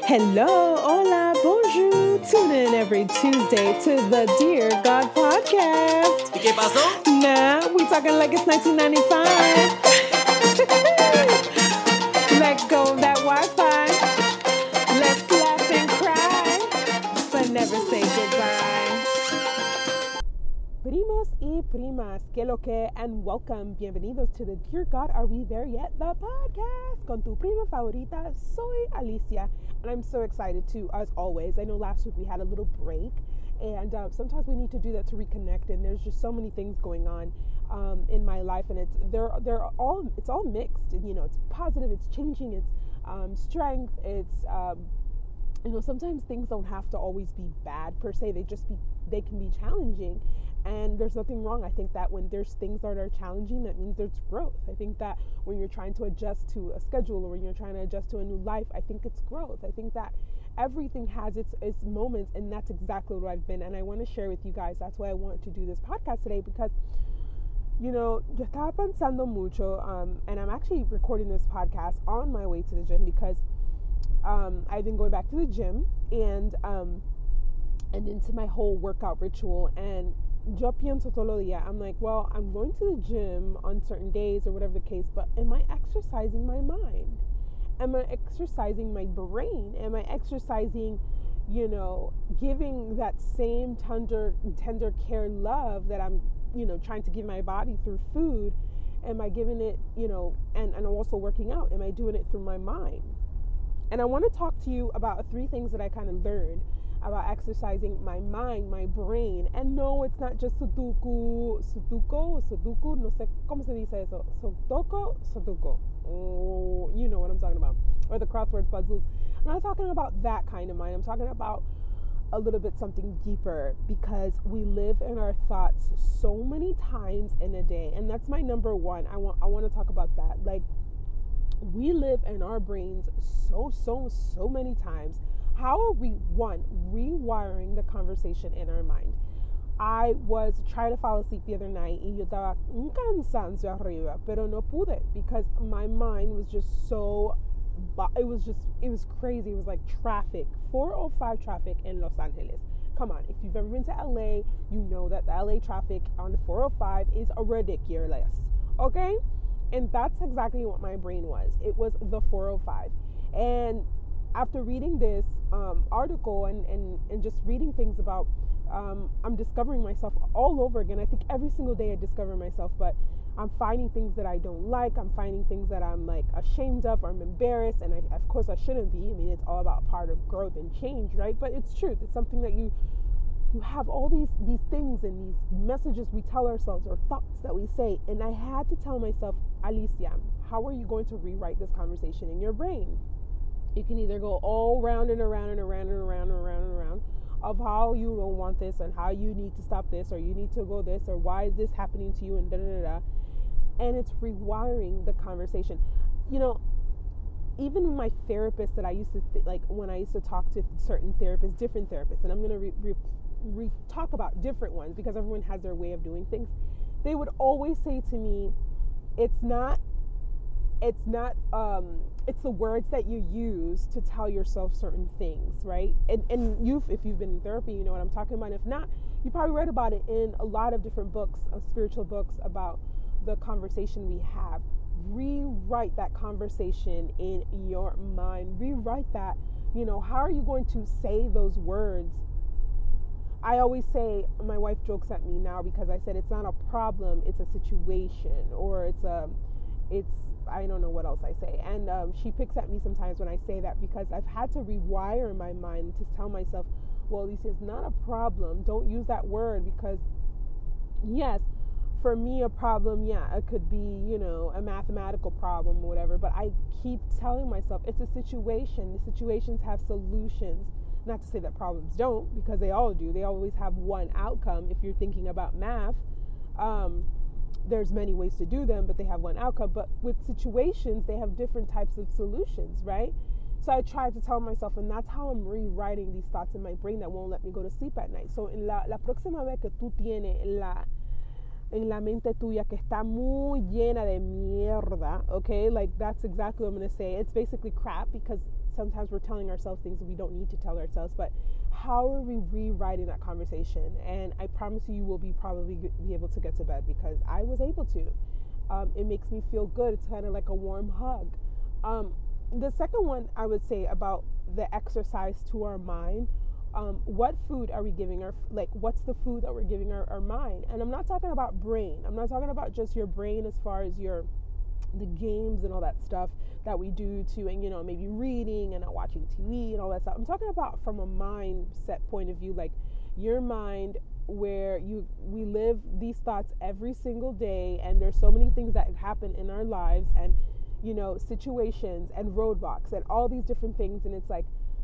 Hello, hola, bonjour. Tune in every Tuesday to the Dear God podcast. ¿Y qué pasó? Nah, we talking like it's 1995. Let go of that Wi-Fi. Let's laugh and cry, but never say goodbye. Primos y primas, que lo que, and welcome. Bienvenidos to the Dear God, Are We There Yet? The podcast con tu prima favorita. Soy Alicia, and I'm so excited to, as always. I know last week we had a little break, and sometimes we need to do that to reconnect. And there's just so many things going on in my life, and it's all mixed. And, you know, it's positive, it's changing, it's strength, it's sometimes things don't have to always be bad per se. They can be challenging. And there's nothing wrong. I think that when there's things that are challenging, that means there's growth. I think that when you're trying to adjust to a schedule or when you're trying to adjust to a new life, I think it's growth. I think that everything has its moments, and that's exactly what I've been. And I want to share with you guys. That's why I wanted to do this podcast today, because, you know, yo estaba pensando mucho, and I'm actually recording this podcast on my way to the gym because I've been going back to the gym and into my whole workout ritual. And yo pienso todo el día, I'm like, well, I'm going to the gym on certain days or whatever the case, but am I exercising my mind? Am I exercising my brain? Am I exercising, giving that same tender care love that I'm, trying to give my body through food? Am I giving it, and I'm also working out? Am I doing it through my mind? And I want to talk to you about 3 things that I kind of learned about exercising my mind, my brain. And no, it's not just Sudoku, no sé cómo se dice eso. Sudoku. Oh, you know what I'm talking about. Or the crossword puzzles. I'm not talking about that kind of mind. I'm talking about a little bit something deeper, because we live in our thoughts so many times in a day. And that's my number one. I want to talk about that. Like, we live in our brains so many times. How are we, one, rewiring the conversation in our mind? I was trying to fall asleep the other night y yo estaba un cansancio arriba, pero no pude because my mind was just it was crazy. It was like traffic, 405 traffic in Los Angeles. Come on, if you've ever been to LA, you know that the LA traffic on the 405 is ridiculous, okay? And that's exactly what my brain was. It was the 405. And after reading this article and just reading things about, I'm discovering myself all over again. I think every single day I discover myself, but I'm finding things that I don't like. I'm finding things that I'm like ashamed of or I'm embarrassed. And of course I shouldn't be. I mean, it's all about part of growth and change, right? But it's truth. It's something that you have all these things and these messages we tell ourselves or thoughts that we say. And I had to tell myself, Alicia, how are you going to rewrite this conversation in your brain? You can either go all round and around and around and around and around and around of how you don't want this and how you need to stop this or you need to go this or why is this happening to you and da-da-da-da. And it's rewiring the conversation. Even my therapist that I used to, like when I used to talk to certain therapists, different therapists, and I'm going to talk about different ones because everyone has their way of doing things. They would always say to me, it's the words that you use to tell yourself certain things, right? And if you've been in therapy, you know what I'm talking about. If not, you probably read about it in a lot of different books, spiritual books, about the conversation we have. Rewrite that conversation in your mind. Rewrite that. How are you going to say those words? I always say, my wife jokes at me now because I said it's not a problem, it's a situation, or I don't know what else I say. And she picks at me sometimes when I say that because I've had to rewire my mind to tell myself, well, Alicia, it's not a problem. Don't use that word because, yes, for me, a problem, yeah, it could be, a mathematical problem or whatever. But I keep telling myself it's a situation. The situations have solutions. Not to say that problems don't, because they all do. They always have one outcome. If you're thinking about math, there's many ways to do them, but they have one outcome. But with situations, they have different types of solutions, right? So I try to tell myself, and that's how I'm rewriting these thoughts in my brain that won't let me go to sleep at night. So en la próxima vez que tú tienes en la mente tuya que está muy llena de mierda, okay? Like, that's exactly what I'm going to say. It's basically crap because sometimes we're telling ourselves things that we don't need to tell ourselves, but how are we rewriting that conversation? And I promise you will probably be able to get to bed, because I was able to. It makes me feel good. It's kind of like a warm hug. The second one I would say about the exercise to our mind, what food are we giving what's the food that we're giving our mind? And I'm not talking about brain. I'm not talking about just your brain as far as the games and all that stuff that we do to, and maybe reading and not watching TV and all that stuff. I'm talking about from a mindset point of view, like your mind, where we live these thoughts every single day, and there's so many things that happen in our lives, and situations and roadblocks and all these different things, and it's like,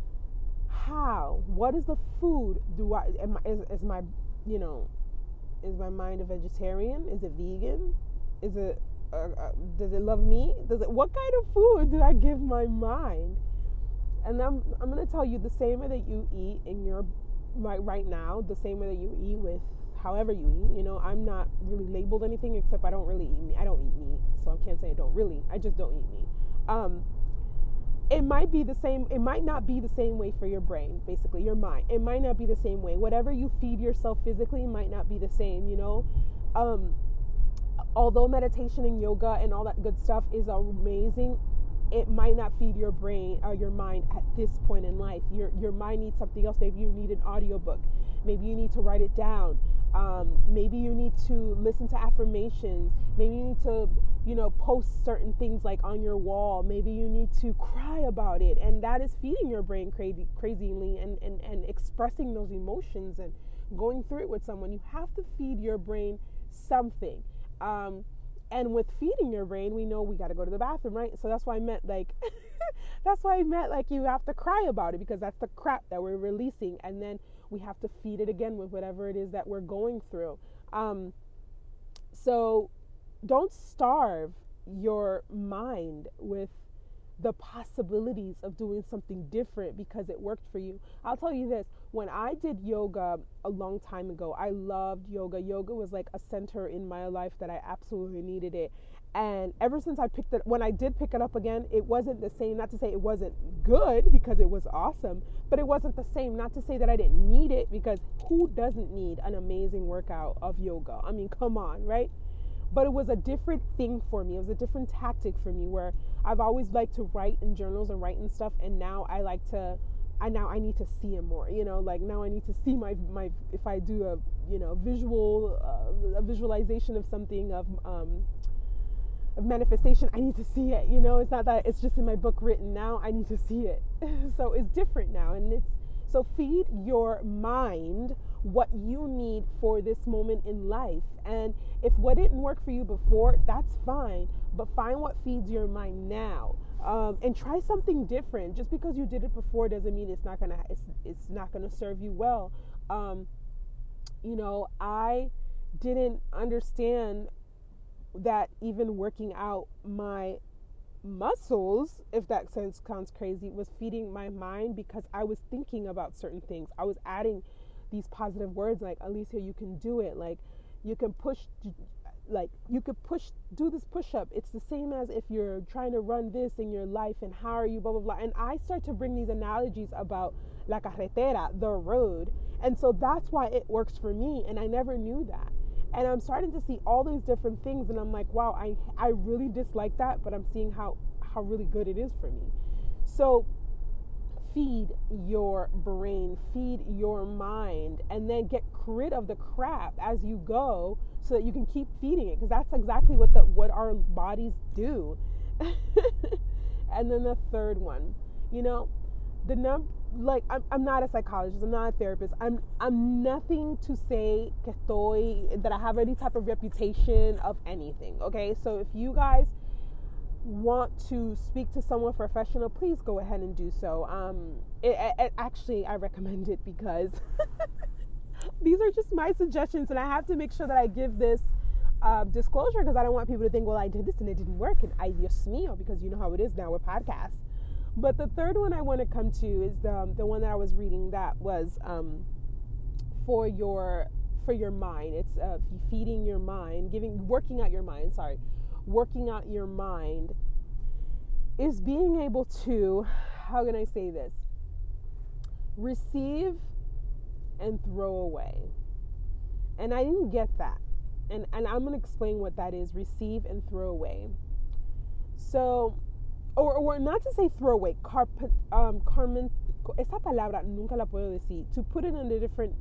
what is the food is my mind a vegetarian? Is it vegan? Is it does it love meat? What kind of food do I give my mind? And I'm going to tell you, the same way that you eat in your right now, the same way that you eat with however you eat. I'm not really labeled anything, except I don't really eat meat. I don't eat meat, so I can't say I don't really. I just don't eat meat. It might be the same. It might not be the same way for your brain, basically your mind. It might not be the same way. Whatever you feed yourself physically might not be the same. Although meditation and yoga and all that good stuff is amazing, it might not feed your brain or your mind at this point in life. Your mind needs something else. Maybe you need an audiobook. Maybe you need to write it down. Maybe you need to listen to affirmations. Maybe you need to, post certain things like on your wall. Maybe you need to cry about it. And that is feeding your brain crazily and expressing those emotions and going through it with someone. You have to feed your brain something. And with feeding your brain, we know we got to go to the bathroom, right? So that's why I meant you have to cry about it, because that's the crap that we're releasing. And then we have to feed it again with whatever it is that we're going through. So don't starve your mind with the possibilities of doing something different because it worked for you. I'll tell you this, when I did yoga a long time ago, I loved yoga. Yoga was like a center in my life that I absolutely needed it. And ever since when I did pick it up again, it wasn't the same. Not to say it wasn't good, because it was awesome, but it wasn't the same. Not to say that I didn't need it, because who doesn't need an amazing workout of yoga? I mean, come on, right? But it was a different thing for me. It was a different tactic for me, where I've always liked to write in journals and write and stuff. And now I need to see it more, now I need to see my, if I do a visualization of something of manifestation, I need to see it. It's not that it's just in my book written. Now I need to see it. So it's different now. And so feed your mind what you need for this moment in life. And if what didn't work for you before, that's fine, but find what feeds your mind now. And try something different. Just because you did it before doesn't mean it's not gonna serve you well. I didn't understand that even working out my muscles, if that sounds crazy, was feeding my mind, because I was thinking about certain things. I was adding these positive words like, Alicia, you can do it. Like, you can push. Like, you could do this push-up. It's the same as if you're trying to run this in your life, and how are you, blah, blah, blah. And I start to bring these analogies about la carretera, the road. And so that's why it works for me. And I never knew that. And I'm starting to see all these different things. And I'm like, wow, I really dislike that, but I'm seeing how really good it is for me. So feed your brain, feed your mind, and then get rid of the crap as you go, so that you can keep feeding it, because that's exactly what our bodies do. And then the third one, I'm not a psychologist, I'm not a therapist, I'm nothing to say that I have any type of reputation of anything. Okay, so if you guys want to speak to someone professional, please go ahead and do so. Actually, I recommend it, because these are just my suggestions, and I have to make sure that I give this disclosure, because I don't want people to think, well, I did this and it didn't work, and ay Dios mío, because you know how it is now with podcasts. But the third one I want to come to is the one that I was reading, that was for your mind. It's feeding your mind, working out your mind is being able to how can I say this? Receive and throw away. And I didn't get that. And I'm going to explain what that is, receive and throw away. So, or not to say throw away, esa palabra nunca la puedo decir. To put it in a different,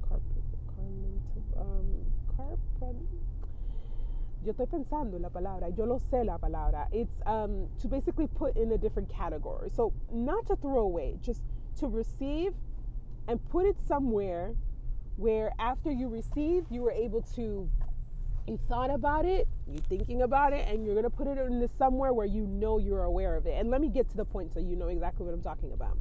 yo estoy pensando la palabra, yo lo sé la palabra. It's to basically put in a different category. So not to throw away, just to receive and put it somewhere where after you receive, you were able to, you thought about it, you're thinking about it, and you're going to put it in somewhere where you know you're aware of it. And let me get to the point so you know exactly what I'm talking about.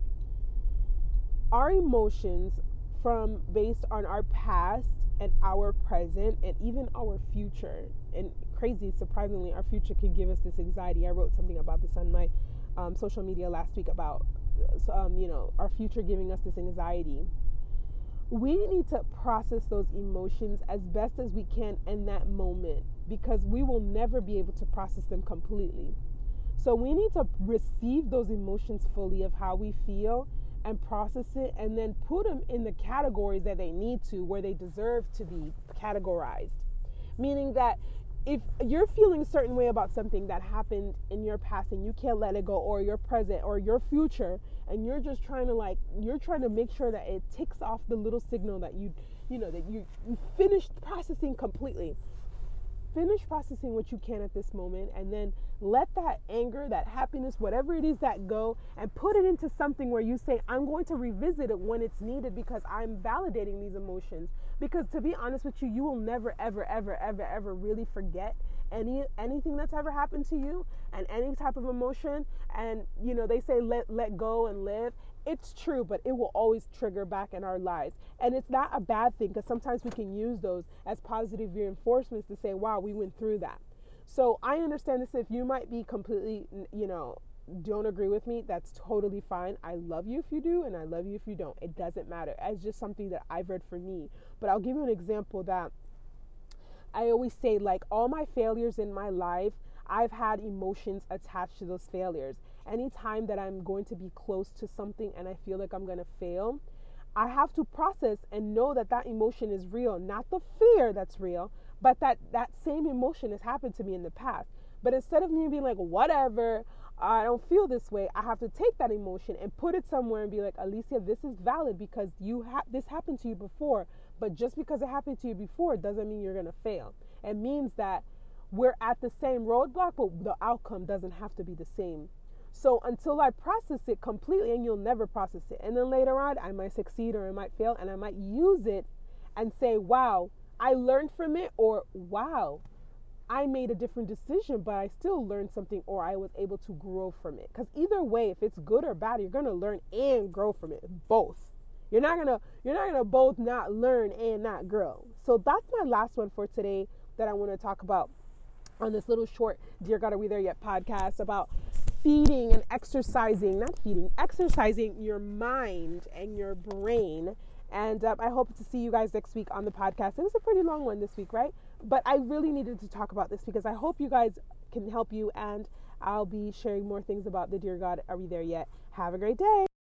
Our emotions based on our past and our present and even our future, and crazy, surprisingly, our future can give us this anxiety. I wrote something about this on my social media last week about, our future giving us this anxiety. We need to process those emotions as best as we can in that moment, because we will never be able to process them completely. So we need to receive those emotions fully of how we feel and process it, and then put them in the categories that they need to, where they deserve to be categorized. Meaning that if you're feeling a certain way about something that happened in your past and you can't let it go, or your present or your future, and you're just trying to make sure that it ticks off the little signal that you finished processing completely. Finish processing what you can at this moment, and then let that anger, that happiness, whatever it is, that go, and put it into something where you say, I'm going to revisit it when it's needed, because I'm validating these emotions. Because to be honest with you, you will never, ever, ever, ever, ever really forget anything that's ever happened to you, and any type of emotion. And they say let go and live. It's true, but it will always trigger back in our lives. And it's not a bad thing, because sometimes we can use those as positive reinforcements to say, wow, we went through that. So I understand this. If you might be completely, don't agree with me, that's totally fine. I love you if you do, and I love you if you don't. It doesn't matter. It's just something that I've read for me. But I'll give you an example that I always say, like, all my failures in my life, I've had emotions attached to those failures. Anytime that I'm going to be close to something and I feel like I'm going to fail, I have to process and know that emotion is real. Not the fear that's real, but that same emotion has happened to me in the past. But instead of me being like, whatever, I don't feel this way, I have to take that emotion and put it somewhere and be like, Alicia, this is valid because this happened to you before. But just because it happened to you before doesn't mean you're going to fail. It means that we're at the same roadblock, but the outcome doesn't have to be the same. So until I process it completely, and you'll never process it, and then later on I might succeed or I might fail, and I might use it and say, wow, I learned from it, or wow, I made a different decision, but I still learned something, or I was able to grow from it. Because either way, if it's good or bad, you're going to learn and grow from it, both. You're not gonna both not learn and not grow. So that's my last one for today that I want to talk about on this little short Dear God, Are We There Yet podcast about exercising your mind and your brain. And I hope to see you guys next week on the podcast. It was a pretty long one this week, right? But I really needed to talk about this because I hope you guys can help you, and I'll be sharing more things about the Dear God, Are We There Yet? Have a great day.